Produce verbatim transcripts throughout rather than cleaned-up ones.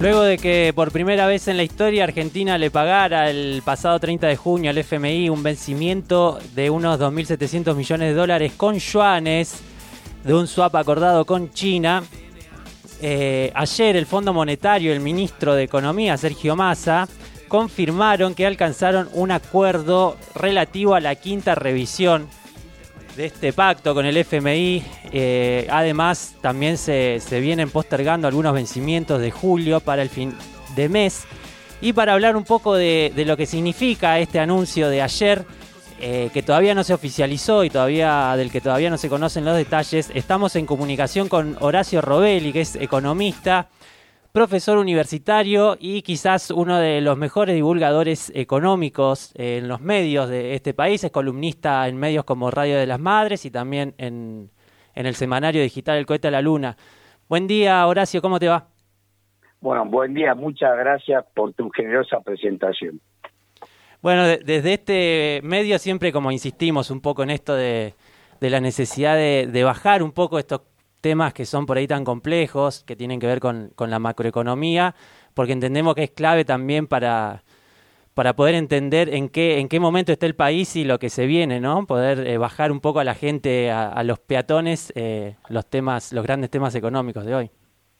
Luego de que por primera vez en la historia Argentina le pagara el pasado treinta de junio al F M I un vencimiento de unos dos mil setecientos millones de dólares con yuanes de un swap acordado con China, eh, ayer el Fondo Monetario y el ministro de Economía, Sergio Massa, confirmaron que alcanzaron un acuerdo relativo a la quinta revisión de este pacto con el F M I. Eh, además, también se, se vienen postergando algunos vencimientos de julio para el fin de mes. Y para hablar un poco de, de lo que significa este anuncio de ayer, eh, que todavía no se oficializó y todavía del que todavía no se conocen los detalles, estamos en comunicación con Horacio Robelli, que es economista, profesor universitario y quizás uno de los mejores divulgadores económicos en los medios de este país. Es columnista en medios como Radio de las Madres y también en, en el semanario digital El Cohete a la Luna. Buen día, Horacio, ¿cómo te va? Bueno, buen día, muchas gracias por tu generosa presentación. Bueno, de, desde este medio siempre como insistimos un poco en esto de, de la necesidad de, de bajar un poco estos temas que son por ahí tan complejos, que tienen que ver con, con la macroeconomía, porque entendemos que es clave también para, para poder entender en qué, en qué momento está el país y lo que se viene, ¿no? Poder eh, bajar un poco a la gente, a, a los peatones, eh, los temas, los grandes temas económicos de hoy.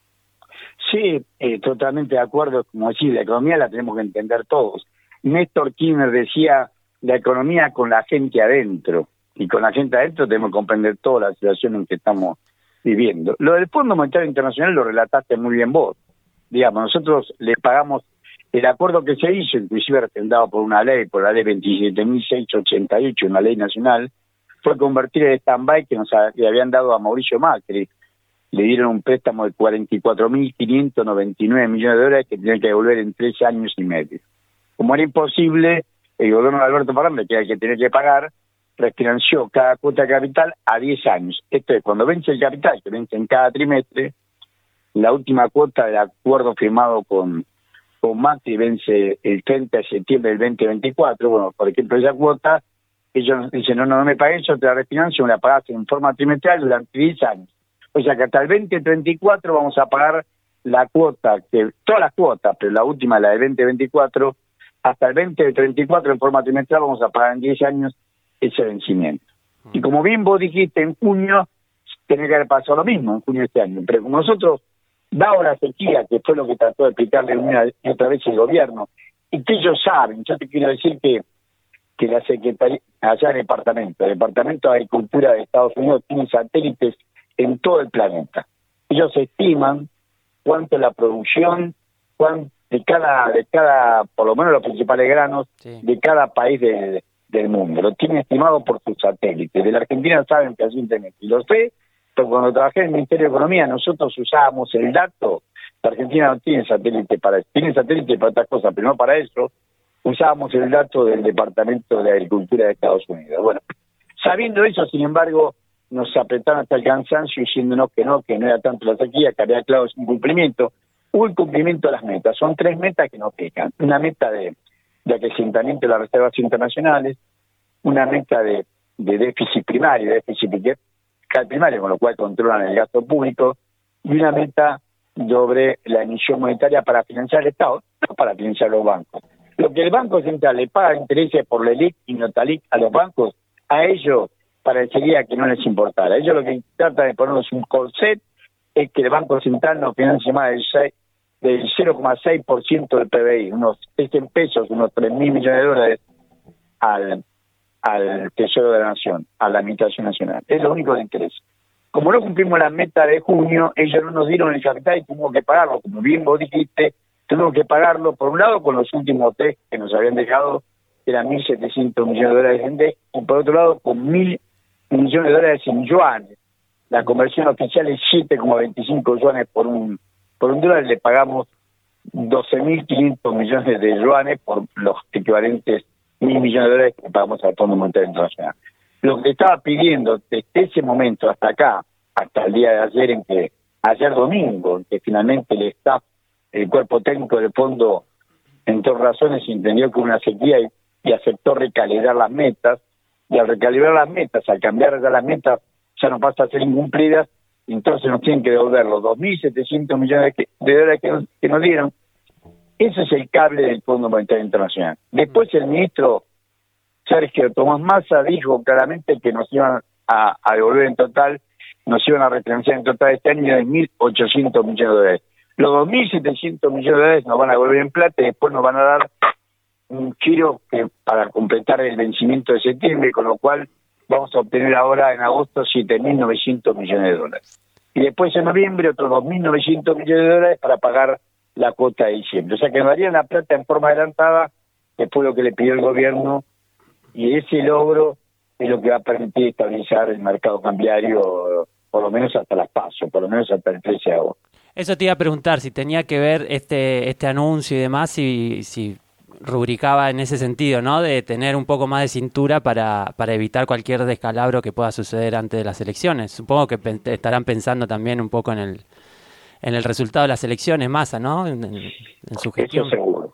Sí, eh, totalmente de acuerdo. Como decir, la economía la tenemos que entender todos. Néstor Kirchner decía, la economía con la gente adentro, y con la gente adentro tenemos que comprender toda la situación en que estamos viviendo. Lo del Fondo Monetario Internacional lo relataste muy bien vos. Digamos, nosotros le pagamos el acuerdo que se hizo, inclusive refrendado por una ley, por la ley veintisiete mil seiscientos ochenta y ocho, una ley nacional, fue convertir el stand-by que nos ha, le habían dado a Mauricio Macri. Le dieron un préstamo de cuarenta y cuatro mil quinientos noventa y nueve millones de dólares que tenían que devolver en tres años y medio. Como era imposible, el gobierno de Alberto Fernández, que era el que tenía que pagar, refinanció cada cuota de capital a diez años. Esto es, cuando vence el capital, que vence en cada trimestre, la última cuota del acuerdo firmado con, con Macri vence el treinta de septiembre del veinte veinticuatro. Bueno, por ejemplo, esa cuota, ellos dicen, no, no, no me pagues, yo te la refinancio, me la pagás en forma trimestral durante diez años. O sea que hasta el veinte treinta y cuatro vamos a pagar la cuota, que todas las cuotas, pero la última, la de veinte veinticuatro, hasta el veinte treinta y cuatro en forma trimestral vamos a pagar en diez años ese vencimiento. Y como bien vos dijiste, en junio tenía que haber pasado lo mismo, en junio de este año. Pero como nosotros, dado la sequía, que fue lo que trató de explicarle una y otra vez el gobierno, y que ellos saben, yo te quiero decir que, que la Secretaría, allá en el Departamento, el Departamento de Agricultura de Estados Unidos tiene satélites en todo el planeta. Ellos estiman cuánto es la producción, cuánto de cada, de cada, por lo menos los principales granos, sí, de cada país del del mundo. Lo tienen estimado por sus satélites. De la Argentina saben que así tenés. Y lo sé, pero cuando trabajé en el Ministerio de Economía, nosotros usábamos el dato. La Argentina no tiene satélite para eso. Tiene satélite para otras cosas, pero no para eso. Usábamos el dato del Departamento de Agricultura de Estados Unidos. Bueno, sabiendo eso, sin embargo, nos apretaron hasta el cansancio diciéndonos que no, que no era tanto la sequía, que había claro sin cumplimiento. Hubo el cumplimiento de las metas. Son tres metas que no pecan. Una meta de de acrecentamiento de las reservas internacionales, una meta de, de déficit primario, déficit fiscal primario, con lo cual controlan el gasto público, y una meta sobre la emisión monetaria para financiar el Estado, no para financiar los bancos. Lo que el Banco Central le paga intereses por la LELIQ y Notaliq a los bancos, a ellos parecería que no les importara. Ellos lo que tratan de ponernos un corset es que el Banco Central no financie más del seis del cero coma seis por ciento del P B I, unos en pesos, unos tres mil millones de dólares al, al Tesoro de la Nación, a la Administración Nacional. Es lo único que interesa. Como no cumplimos la meta de junio, ellos no nos dieron el capital y tuvimos que pagarlo. Como bien vos dijiste, tuvimos que pagarlo, por un lado, con los últimos tres que nos habían dejado, que eran mil setecientos millones de dólares en D E C, y por otro lado, con mil millones de dólares en yuanes. La conversión oficial es siete coma veinticinco yuanes por un Por un dólar. Le pagamos doce mil quinientos millones de yuanes por los equivalentes mil millones de dólares que pagamos al Fondo Monetario Internacional. Lo que estaba pidiendo desde ese momento hasta acá, hasta el día de ayer, en que ayer domingo, en que finalmente el staff, el cuerpo técnico del fondo, en todas razones, entendió que una sequía y, y aceptó recalibrar las metas, y al recalibrar las metas, al cambiar ya las metas, ya no pasa a ser incumplidas, entonces nos tienen que devolver los dos mil setecientos millones de, de dólares que nos, que nos dieron. Ese es el cable del Fondo Monetario Internacional. Después el ministro Sergio Tomás Massa dijo claramente que nos iban a, a devolver en total, nos iban a refinanciar en total este año de mil ochocientos millones de dólares. Los dos mil setecientos millones de dólares nos van a devolver en plata y después nos van a dar un giro que para completar el vencimiento de septiembre, con lo cual vamos a obtener ahora en agosto siete mil novecientos millones de dólares. Y después en noviembre otros dos mil novecientos millones de dólares para pagar la cuota de diciembre. O sea que nos darían la plata en forma adelantada, después lo que le pidió el gobierno, y ese logro es lo que va a permitir estabilizar el mercado cambiario, por lo menos hasta las PASO, por lo menos hasta el trece de agosto. Eso te iba a preguntar, si tenía que ver este este anuncio y demás, si, si rubricaba en ese sentido, ¿no? De tener un poco más de cintura para, para evitar cualquier descalabro que pueda suceder antes de las elecciones. Supongo que pe- estarán pensando también un poco en el en el resultado de las elecciones, Massa, ¿no? En, en, en su gestión. Eso seguro.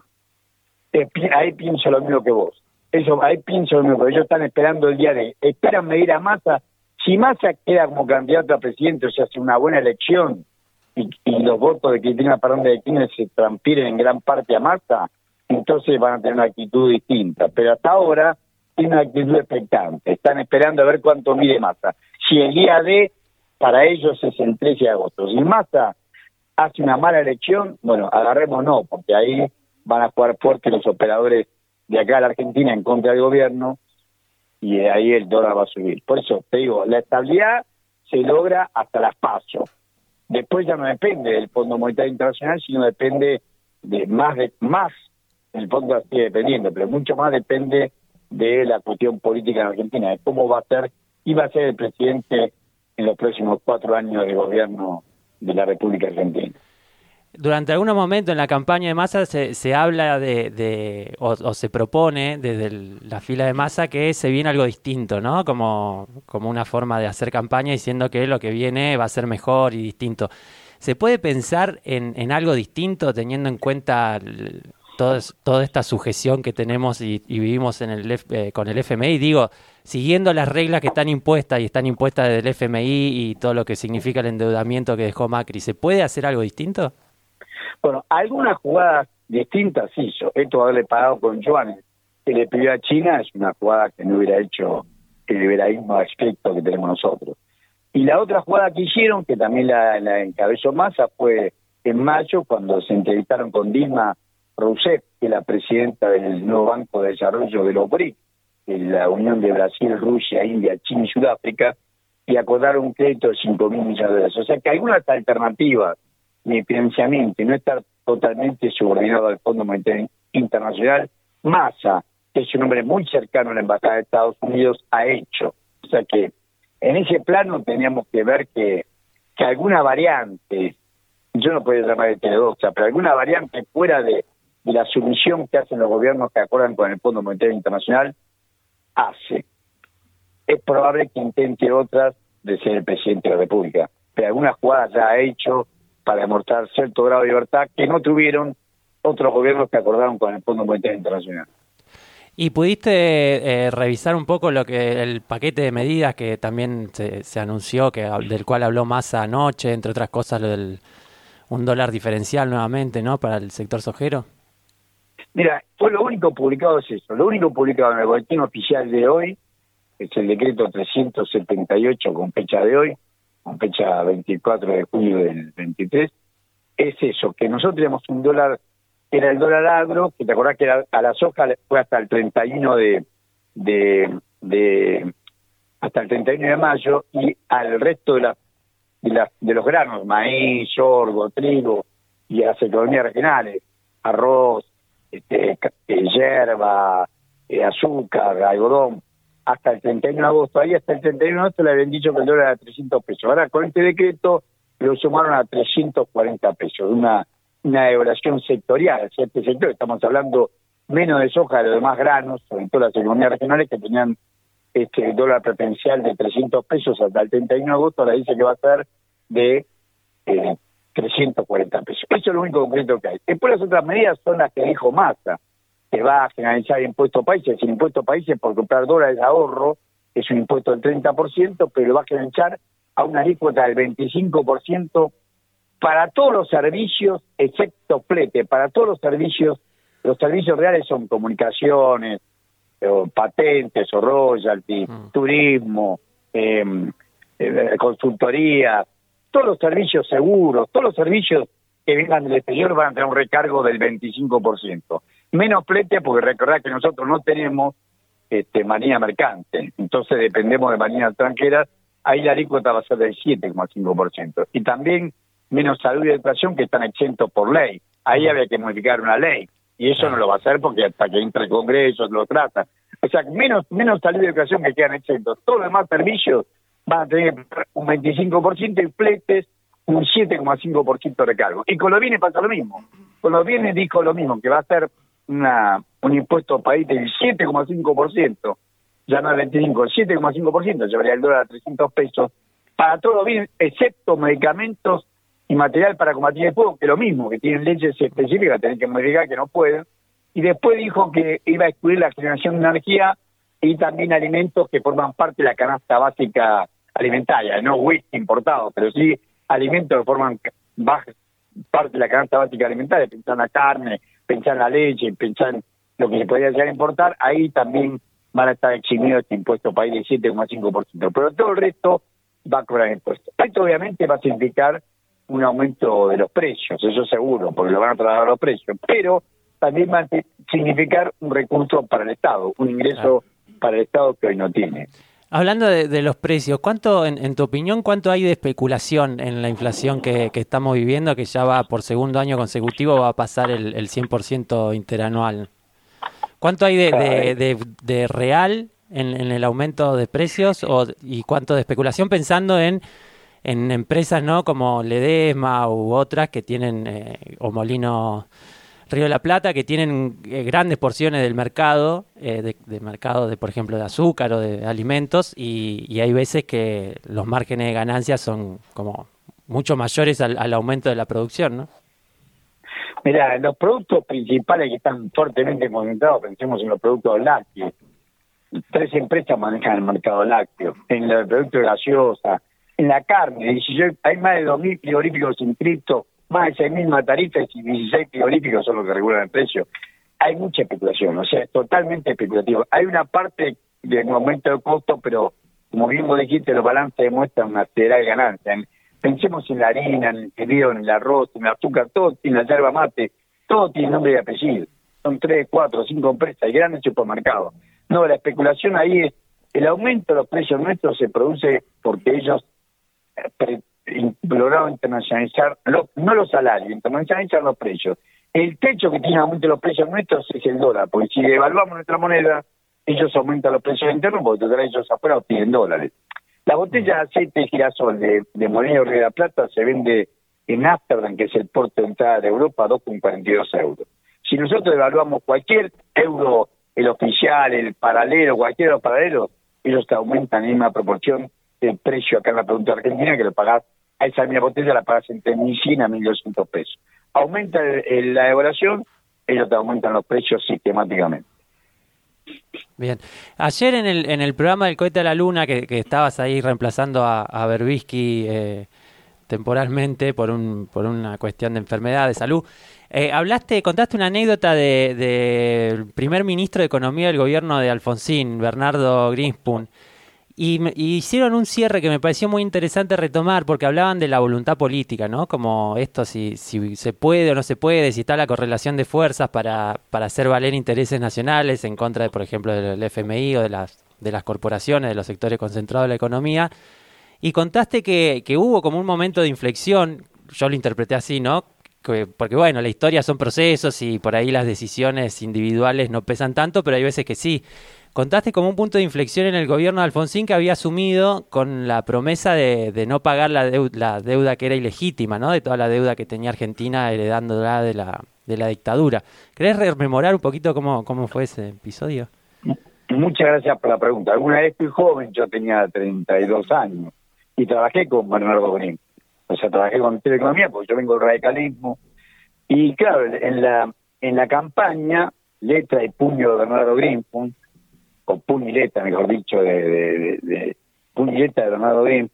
Eh, pi- ahí pienso lo mismo que vos. Eso, ahí pienso lo mismo, porque ellos están esperando el día de... Esperan medir a Massa. Si Massa queda como candidato a presidente, o sea, hace una buena elección, y, y los votos de Cristina Fernández de Kirchner se transfieren en gran parte a Massa, entonces van a tener una actitud distinta. Pero hasta ahora tienen una actitud expectante. Están esperando a ver cuánto mide Massa. Si el día D, para ellos es el trece de agosto. Si Massa hace una mala elección, bueno, agarremos no, porque ahí van a jugar fuerte los operadores de acá a la Argentina en contra del gobierno, y ahí el dólar va a subir. Por eso te digo, la estabilidad se logra hasta las PASO. Después ya no depende del Fondo Monetario Internacional, sino depende de más, de más, el fondo sigue dependiendo, pero mucho más depende de la cuestión política en Argentina, de cómo va a ser, y va a ser el presidente en los próximos cuatro años de gobierno de la República Argentina. Durante algunos momentos en la campaña de Massa se, se habla de, de o, o se propone desde el, la fila de Massa que se viene algo distinto, ¿no? Como, como una forma de hacer campaña diciendo que lo que viene va a ser mejor y distinto. ¿Se puede pensar en, en algo distinto teniendo en cuenta el, todo, toda esta sujeción que tenemos y, y vivimos en el eh, con el F M I? Digo, siguiendo las reglas que están impuestas y están impuestas desde el F M I y todo lo que significa el endeudamiento que dejó Macri, ¿se puede hacer algo distinto? Bueno, algunas jugadas distintas hizo. Esto de haberle pagado con yuanes que le pidió a China es una jugada que no hubiera hecho el liberalismo aspecto que tenemos nosotros. Y la otra jugada que hicieron, que también la, la encabezó Massa, fue en mayo, cuando se entrevistaron con Dilma Rousseff, que es la presidenta del nuevo Banco de Desarrollo de los B R I C, la Unión de Brasil, Rusia, India, China y Sudáfrica, y acordaron un crédito de cinco mil millones de dólares. O sea que algunas alternativas de financiamiento y no estar totalmente subordinado al Fondo Monetario Internacional, Massa, que es un hombre muy cercano a la Embajada de Estados Unidos, ha hecho. O sea que en ese plano teníamos que ver que, que alguna variante, yo no puedo llamar heterodoxa, pero alguna variante fuera de, de la sumisión que hacen los gobiernos que acuerdan con el Fondo Monetario Internacional, hace. Es probable que intente otras de ser el presidente de la República, pero algunas jugadas ya ha hecho para demostrar cierto grado de libertad que no tuvieron otros gobiernos que acordaron con el Fondo Monetario Internacional. ¿Y pudiste eh, revisar un poco lo que el paquete de medidas que también se, se anunció, que del cual habló Massa anoche, entre otras cosas, lo del un dólar diferencial nuevamente, ¿no?, para el sector sojero? Mira, fue lo único publicado es eso. Lo único publicado en el boletín oficial de hoy es el decreto trescientos setenta y ocho con fecha de hoy, con fecha veinticuatro de julio del veintitrés, es eso, que nosotros teníamos un dólar, era el dólar agro, que te acordás que era, a la soja fue hasta el treinta y uno de, de, de hasta el treinta y uno de mayo, y al resto de, la, de, la, de los granos, maíz, sorgo, trigo, y a las economías regionales, arroz, este, hierba, eh, azúcar, algodón, hasta el treinta y uno de agosto, ahí hasta el treinta y uno de agosto le habían dicho que el dólar era trescientos pesos. Ahora con este decreto lo sumaron a trescientos cuarenta pesos, una, una devaluación sectorial. Si este sector, estamos hablando menos de soja, de los demás granos, sobre todo las economías regionales que tenían este dólar preferencial de trescientos pesos hasta el treinta y uno de agosto, ahora dice que va a ser de eh, trescientos cuarenta pesos. Eso es lo único concreto que hay. Después las otras medidas son las que dijo Massa, que va a generalizar el impuesto a países. El impuesto a países por comprar dólares de ahorro es un impuesto del treinta por ciento, pero lo va a generalizar a una alícuota del veinticinco por ciento para todos los servicios, excepto flete. Para todos los servicios, los servicios reales son comunicaciones, o patentes, o royalty, mm. turismo, eh, eh, consultoría, todos los servicios seguros, todos los servicios que vengan del exterior van a tener un recargo del veinticinco por ciento. Menos flete, porque recordad que nosotros no tenemos este, marina mercante, entonces dependemos de marinas extranjeras, ahí la alícuota va a ser del siete coma cinco por ciento. Y también menos salud y educación, que están exentos por ley. Ahí había que modificar una ley, y eso no lo va a hacer porque hasta que entre el Congreso lo trata. O sea, menos menos salud y educación que quedan exentos. Todos los demás servicios van a tener un veinticinco por ciento y fletes un siete coma cinco por ciento de recargo. Y con los bienes pasa lo mismo. Con los bienes dijo lo mismo, que va a ser una un impuesto país del siete coma cinco por ciento, ya no el veinticinco, el siete coma cinco por ciento, llevaría el dólar a trescientos pesos, para todos los bienes, excepto medicamentos y material para combatir el fuego, que es lo mismo, que tienen leyes específicas, tienen que modificar, que no pueden. Y después dijo que iba a excluir la generación de energía y también alimentos que forman parte de la canasta básica alimentaria, no whisky importado, pero sí alimentos que forman parte de la canasta básica alimentaria, pensar en la carne, pensar en la leche, pensar en lo que se podría llegar a importar, ahí también van a estar eximidos este impuesto país del siete coma cinco por ciento, pero todo el resto va a cobrar impuestos. Esto obviamente va a significar un aumento de los precios, eso seguro, porque lo van a trasladar los precios, pero también va a significar un recurso para el Estado, un ingreso para el Estado que hoy no tiene. Hablando de, de los precios, ¿cuánto, en, en tu opinión, cuánto hay de especulación en la inflación que, que estamos viviendo, que ya va por segundo año consecutivo, va a pasar el, el cien por ciento interanual? ¿Cuánto hay de, de, de, de real en, en el aumento de precios o, y cuánto de especulación pensando en, en empresas, ¿no?, como Ledesma u otras que tienen, eh, o Molino Río de la Plata, que tienen eh, grandes porciones del mercado, eh, de, de mercado de, por ejemplo, de azúcar o de alimentos, y, y hay veces que los márgenes de ganancias son como mucho mayores al, al aumento de la producción, ¿no? Mira, los productos principales que están fuertemente concentrados, pensemos en los productos lácteos. Tres empresas manejan el mercado lácteo, en el producto de gaseosa, en la carne. Hay más de dos mil frigoríficos inscritos, más de seis mil mataristas y dieciséis frigoríficos son los que regulan el precio. Hay mucha especulación, o sea, es totalmente especulativo. Hay una parte de un aumento de costo, pero como bien vos dijiste, los balances demuestran una acelerada ganancia. Pensemos en la harina, en el fideo, en el arroz, en el azúcar, todo, en la yerba mate, todo tiene nombre y apellido. Son tres, cuatro, cinco empresas y grandes supermercados. No, la especulación ahí es, el aumento de los precios nuestros se produce porque ellos eh, lograron internacionalizar, lo, no los salarios, internacionalizar los precios. El techo que tiene aumento de los precios nuestros es el dólar, porque si devaluamos nuestra moneda, ellos aumentan los precios internos porque todavía ellos afuera obtienen dólares. La botella de aceite de girasol de, de Molino Río de la Plata se vende en Ámsterdam, que es el puerto de entrada de Europa, a dos coma cuarenta y dos euros. Si nosotros evaluamos cualquier euro, el oficial, el paralelo, cualquier de los paralelos, ellos te aumentan en la misma proporción el precio acá en la producción argentina, que lo pagás, a esa misma botella la pagás entre mil cien a mil doscientos pesos. Aumenta el, el, la evaluación, ellos te aumentan los precios sistemáticamente. Bien. Ayer en el en el programa del Cohete a la Luna, que, que estabas ahí reemplazando a, a Berbisky eh, temporalmente por un por una cuestión de enfermedad, de salud, eh, hablaste, contaste una anécdota de, de el primer ministro de Economía del gobierno de Alfonsín, Bernardo Greenspun, y, me, y hicieron un cierre que me pareció muy interesante retomar, porque hablaban de la voluntad política, ¿no? Como esto, si, si se puede o no se puede, si está la correlación de fuerzas para, para hacer valer intereses nacionales en contra de, por ejemplo, del F M I o de las, de las corporaciones, de los sectores concentrados de la economía. Y contaste que, que hubo como un momento de inflexión, yo lo interpreté así, ¿no? Que, porque, bueno, la historia son procesos y por ahí las decisiones individuales no pesan tanto, pero hay veces que sí. Contaste como un punto de inflexión en el gobierno de Alfonsín que había asumido con la promesa de, de no pagar la deuda, la deuda que era ilegítima, ¿no? De toda la deuda que tenía Argentina heredándola de la, de la dictadura. ¿Querés rememorar un poquito cómo, cómo fue ese episodio? Muchas gracias por la pregunta. Alguna vez fui joven, yo tenía treinta y dos años, y trabajé con Bernardo Green. O sea, trabajé con Teleconomía porque yo vengo del radicalismo. Y claro, en la en la campaña, letra y puño de Bernardo Greenspun, o puño y letra, mejor dicho, de, de, de, de puño y letra de Bernardo Greenspun,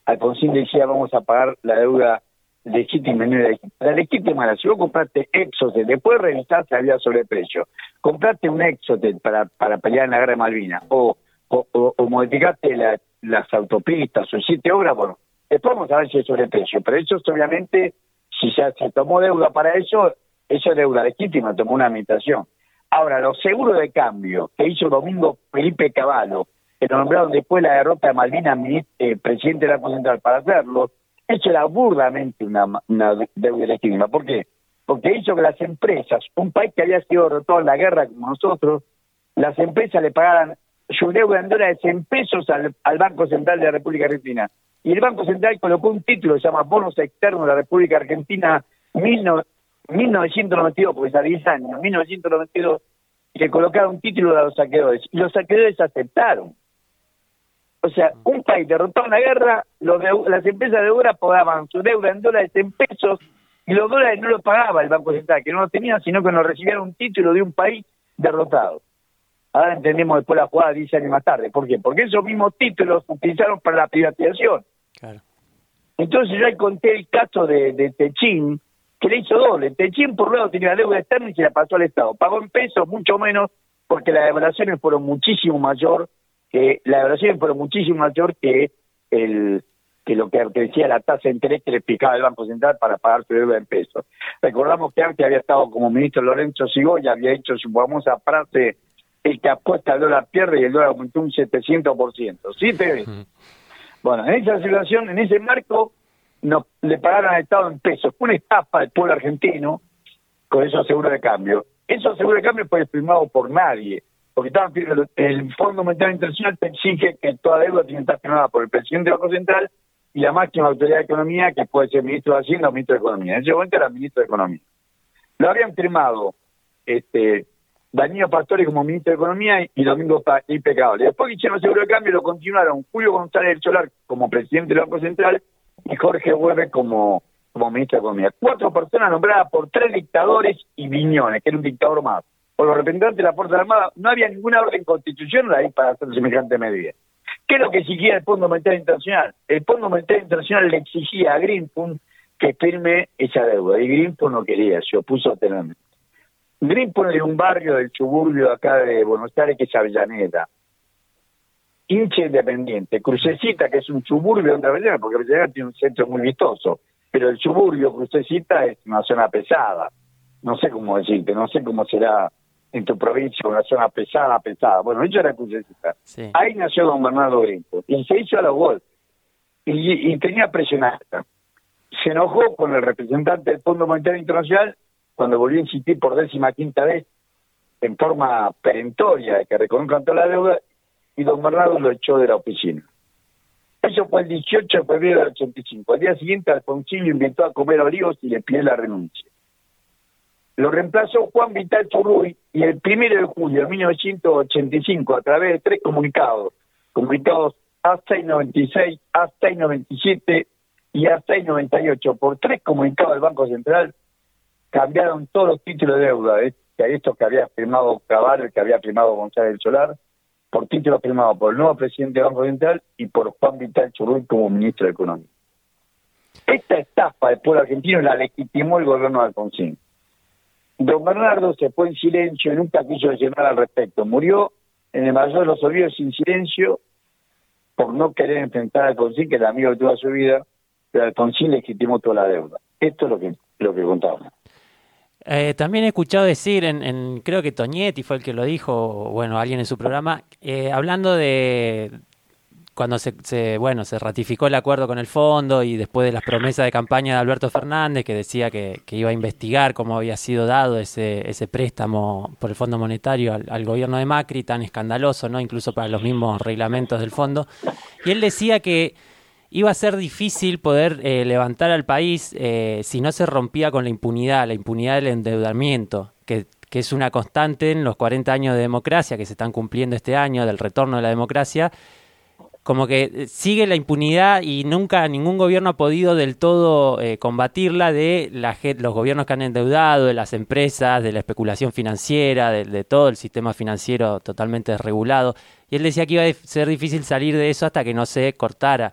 Alfonsín decía, vamos a pagar la deuda legítima y no ilegítima. La legítima era, si vos compraste Exocet, después de revisar si había sobreprecio, compraste un Exocet para, para pelear en la guerra de Malvinas, o, o, o, o modificaste la, las autopistas, o hiciste obras, bueno, después vamos a ver si hay sobreprecio, pero eso obviamente, si ya se tomó deuda para eso, eso es deuda legítima, tomó una administración. Ahora, los seguros de cambio que hizo Domingo Felipe Cavallo, que lo nombraron después de la derrota de Malvinas, eh, presidente del Banco Central, para hacerlo, eso era burdamente una, una deuda legítima. ¿Por qué? Porque hizo que las empresas, un país que había sido derrotado en la guerra como nosotros, las empresas le pagaran su deuda en dólares en pesos al, al Banco Central de la República Argentina. Y el Banco Central colocó un título que se llama Bonos Externos de la República Argentina mil novecientos noventa y dos, porque es a diez años, mil novecientos noventa y dos, y le colocaron un título a los saqueadores. Y los saqueadores aceptaron. O sea, un país derrotado en la guerra, los de, las empresas de obra pagaban su deuda en dólares en pesos, y los dólares no los pagaba el Banco Central, que no los tenía, sino que nos recibieron un título de un país derrotado. Ahora entendemos después la jugada diez años más tarde. ¿Por qué? Porque esos mismos títulos se utilizaron para la privatización. Claro. Entonces yo ahí conté el caso de, de Techín, que le hizo doble. Techín por un lado tenía la deuda externa y se la pasó al Estado. Pagó en pesos mucho menos, porque las devaluaciones fueron muchísimo mayor, que las devaluaciones fueron muchísimo mayor que el que lo que decía la tasa de interés que le explicaba el Banco Central para pagar su deuda en pesos. Recordamos que antes había estado como ministro Lorenzo Sigoya, había hecho su famosa frase: el que apuesta al dólar pierde, y el dólar aumentó un setecientos por ciento. ¿Sí te ves? Uh-huh. Bueno, en esa situación, en ese marco, nos le pagaron al Estado en pesos. Fue una estafa del pueblo argentino con esos seguros de cambio. Esos seguros de cambio fueron firmados por nadie, porque estaban firmados. El Fondo Monetario Internacional te exige que toda deuda tiene que estar firmada por el presidente del Banco Central y la máxima autoridad de Economía, que puede ser ministro de Hacienda o ministro de Economía. En ese momento era ministro de Economía. Lo habían firmado este Danilo Pastore como ministro de Economía y Domingo Felipe Cavallo. Después que hicieron el seguro de cambio, lo continuaron Julio González del Solar como presidente del Banco Central y Jorge Weber como, como ministro de Economía. Cuatro personas nombradas por tres dictadores y Viñones, que era un dictador más. Por los representantes de la Fuerza Armada, no había ninguna orden constitucional ahí para hacer semejante medida. ¿Qué es lo que exigía el Fondo Monetario Internacional? El Fondo Monetario Internacional le exigía a Greenfund que firme esa deuda, y Greenfund no quería, se opuso a tenerlo. Greenfund es un barrio del suburbio acá de Buenos Aires, que es Avellaneda. Hincha Independiente. Crucecita, que es un suburbio de Avellaneda, porque Avellaneda tiene un centro muy vistoso, pero el suburbio Crucecita es una zona pesada. No sé cómo decirte, no sé cómo será en tu provincia una zona pesada, pesada. Bueno, eso era Crucecita. Sí. Ahí nació don Bernardo Greenfund, y se hizo a los golpes. Y, y tenía presión alta. Se enojó con el representante del Fondo Monetario Internacional cuando volvió a insistir por décima quinta vez en forma perentoria de que reconozcan toda la deuda, y don Bernardo lo echó de la oficina. Eso fue el dieciocho de febrero del ochenta y cinco. Al día siguiente Alfonsín lo invitó a comer olivos y le pidió la renuncia. Lo reemplazó Juan Vital Churruy, y el primero de julio de mil novecientos ochenta y cinco, a través de tres comunicados, comunicados A seiscientos noventa y seis, A seiscientos noventa y siete y A seiscientos noventa y ocho, por tres comunicados del Banco Central, cambiaron todos los títulos de deuda, ¿eh? Que estos que había firmado Cavallo, que había firmado González del Solar, por títulos firmados por el nuevo presidente del Banco Central y por Juan Vital Churruy como ministro de Economía. Esta estafa del pueblo argentino la legitimó el gobierno de Alfonsín. Don Bernardo se fue en silencio y nunca quiso decir nada al respecto. Murió en el mayor de los olvidos sin silencio por no querer enfrentar a Alfonsín, que era amigo de toda su vida, pero Alfonsín legitimó toda la deuda. Esto es lo que, lo que contamos. Eh, también he escuchado decir, en, en creo que Toñetti fue el que lo dijo, o bueno, alguien en su programa, eh, hablando de cuando se, se bueno se ratificó el acuerdo con el fondo y después de las promesas de campaña de Alberto Fernández, que decía que, que iba a investigar cómo había sido dado ese ese préstamo por el Fondo Monetario al, al gobierno de Macri, tan escandaloso, ¿no? Incluso para los mismos reglamentos del fondo. Y él decía que iba a ser difícil poder eh, levantar al país eh, si no se rompía con la impunidad, la impunidad del endeudamiento, que, que es una constante en los cuarenta años de democracia que se están cumpliendo este año, del retorno de la democracia. Como que sigue la impunidad y nunca ningún gobierno ha podido del todo eh, combatirla, de la, los gobiernos que han endeudado, de las empresas, de la especulación financiera, de, de todo el sistema financiero totalmente desregulado. Y él decía que iba a ser difícil salir de eso hasta que no se cortara.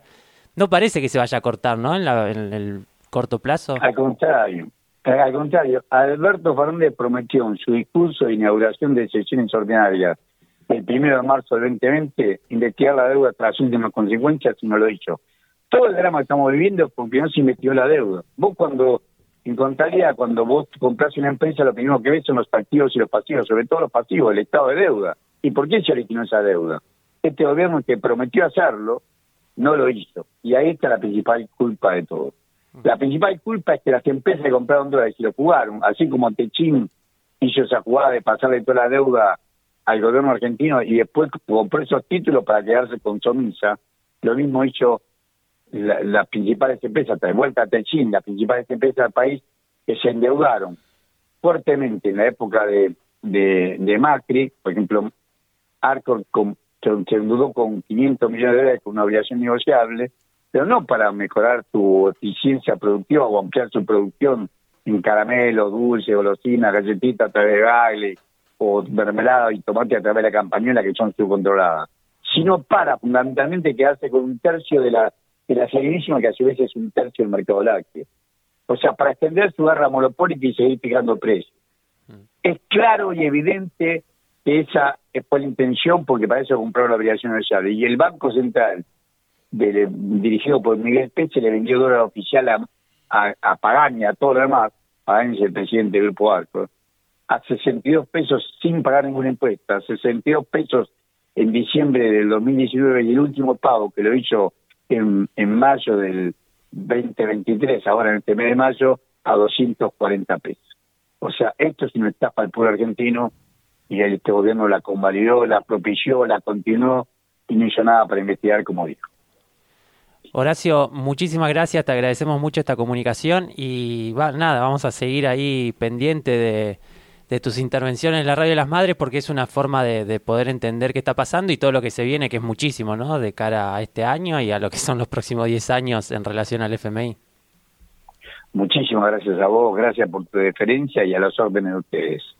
No parece que se vaya a cortar, ¿no? En, la, en el corto plazo. Al contrario, al contrario, Alberto Fernández prometió en su discurso de inauguración de sesiones ordinarias el primero de marzo del veinte veinte investigar la deuda tras las últimas consecuencias y no lo hizo. Todo el drama que estamos viviendo es porque no se investigó la deuda. Vos cuando, en contraria, cuando vos compras una empresa, lo primero que ves son los activos y los pasivos, sobre todo los pasivos, el estado de deuda. ¿Y por qué se originó esa deuda? Este gobierno que prometió hacerlo, no lo hizo. Y ahí está la principal culpa de todo. La principal culpa es que las empresas que compraron dólares y lo jugaron, así como Techín hizo esa jugada de pasarle toda la deuda al gobierno argentino y después compró esos títulos para quedarse con Somisa. Lo mismo hizo la, las principales empresas, de vuelta a Techín, las principales empresas del país que se endeudaron fuertemente en la época de, de, de Macri. Por ejemplo, Arcor con, se, se endeudó con quinientos millones de dólares con una obligación negociable, pero no para mejorar su eficiencia productiva o ampliar su producción en caramelo, dulce, golosina, galletita a través de baile, o mermelada y tomate a través de la campañuela, que son subcontroladas, sino para fundamentalmente quedarse con un tercio de la de la Serenísima, que a su vez es un tercio del mercado lácteo. O sea, para extender su guerra monopólica y seguir fijando precios. Mm. Es claro y evidente que esa fue la intención, porque para eso compraron la obligación oficial. Y el Banco Central, de, dirigido por Miguel Pence, le vendió dólar oficial a, a, a Pagani, a todo lo demás. Pagani es el presidente del Grupo Arcor, a sesenta y dos pesos sin pagar ninguna impuesta, a sesenta y dos pesos en diciembre del dos mil diecinueve, y el último pago que lo hizo en, en mayo del veinte veintitrés, ahora en este mes de mayo, a doscientos cuarenta pesos. O sea, esto es una estafa al pueblo argentino, y este gobierno la convalidó, la propició, la continuó, y no hizo nada para investigar, como dijo. Horacio, muchísimas gracias, te agradecemos mucho esta comunicación, y va, nada, vamos a seguir ahí pendiente de de tus intervenciones en la Radio de las Madres, porque es una forma de, de poder entender qué está pasando y todo lo que se viene, que es muchísimo, ¿no? De cara a este año y a lo que son los próximos diez años en relación al F M I. Muchísimas gracias a vos, gracias por tu deferencia y a las órdenes de ustedes.